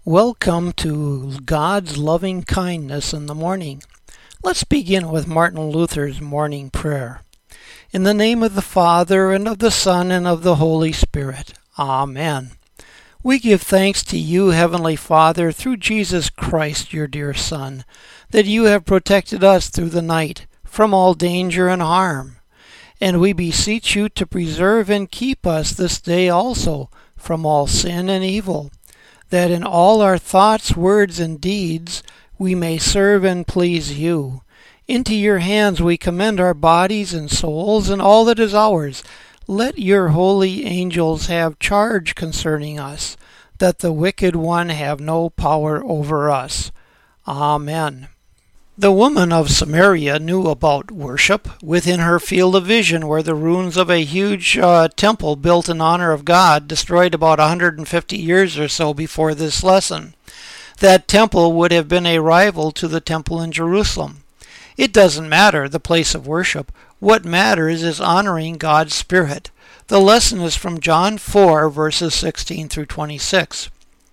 Welcome to God's loving kindness in the morning. Let's begin with Martin Luther's morning prayer. In the name of the Father, and of the Son, and of the Holy Spirit. Amen. We give thanks to you, Heavenly Father, through Jesus Christ, your dear Son, that you have protected us through the night from all danger and harm. And we beseech you to preserve and keep us this day also from all sin and evil, that in all our thoughts, words, and deeds we may serve and please you. Into your hands we commend our bodies and souls and all that is ours. Let your holy angels have charge concerning us, that the wicked one have no power over us. Amen. The woman of Samaria knew about worship. Within her field of vision were the ruins of a huge temple built in honor of God, destroyed about 150 years or so before this lesson. That temple would have been a rival to the temple in Jerusalem. It doesn't matter, the place of worship. What matters is honoring God's Spirit. The lesson is from John 4, verses 16 through 26.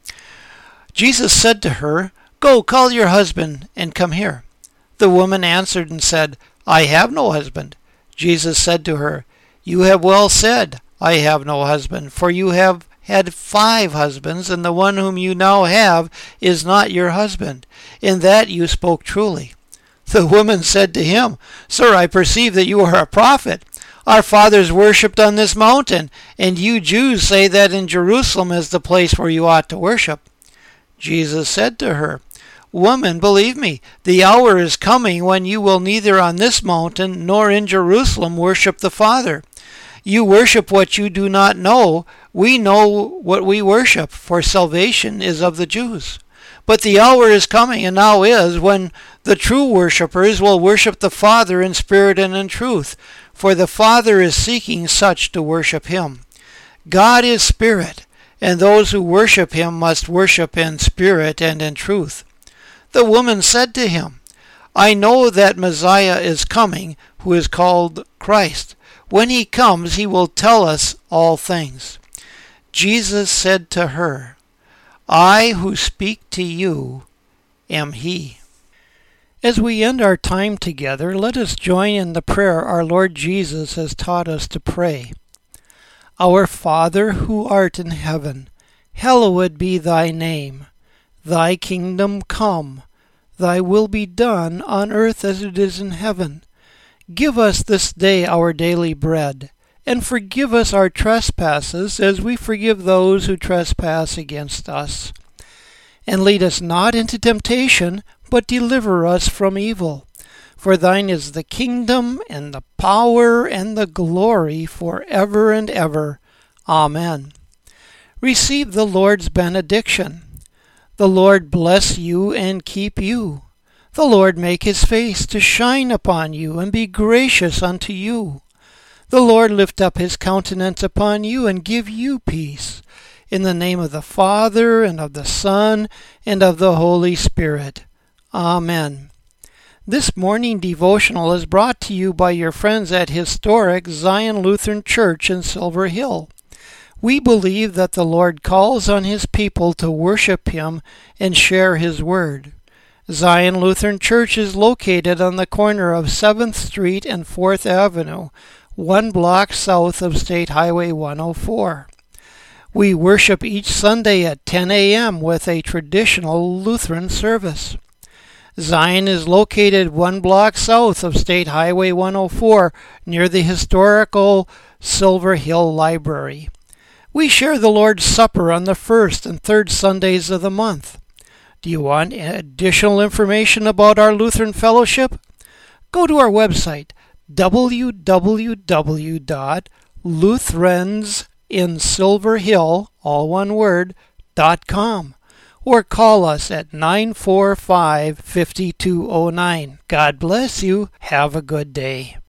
Jesus said to her, "Go, call your husband and come here." The woman answered and said, "I have no husband." Jesus said to her, "You have well said, 'I have no husband,' for you have had 5 husbands, and the one whom you now have is not your husband. In that you spoke truly." The woman said to him, "Sir, I perceive that you are a prophet. Our fathers worshipped on this mountain, and you Jews say that in Jerusalem is the place where you ought to worship." Jesus said to her, "Woman, believe me, the hour is coming when you will neither on this mountain nor in Jerusalem worship the Father. You worship what you do not know. We know what we worship, for salvation is of the Jews. But the hour is coming, and now is, when the true worshippers will worship the Father in spirit and in truth, for the Father is seeking such to worship him. God is spirit, and those who worship him must worship in spirit and in truth." The woman said to him, "I know that Messiah is coming, who is called Christ. When he comes, he will tell us all things." Jesus said to her, "I who speak to you am he." As we end our time together, let us join in the prayer our Lord Jesus has taught us to pray. Our Father, who art in heaven, hallowed be thy name. Thy kingdom come, thy will be done on earth as it is in heaven. Give us this day our daily bread, and forgive us our trespasses as we forgive those who trespass against us. And lead us not into temptation, but deliver us from evil. For thine is the kingdom, and the power, and the glory forever and ever. Amen. Receive the Lord's benediction. The Lord bless you and keep you. The Lord make his face to shine upon you and be gracious unto you. The Lord lift up his countenance upon you and give you peace. In the name of the Father, and of the Son, and of the Holy Spirit. Amen. This morning devotional is brought to you by your friends at historic Zion Lutheran Church in Silver Hill. We believe that the Lord calls on his people to worship him and share his word. Zion Lutheran Church is located on the corner of 7th Street and 4th Avenue, 1 block south of State Highway 104. We worship each Sunday at 10 a.m. with a traditional Lutheran service. Zion is located 1 block south of State Highway 104 near the historical Silver Hill Library. We share the Lord's Supper on the 1st and 3rd Sundays of the month. Do you want additional information about our Lutheran Fellowship? Go to our website, www.lutheransinsilverhill.com, or call us at 945-5209. God bless you. Have a good day.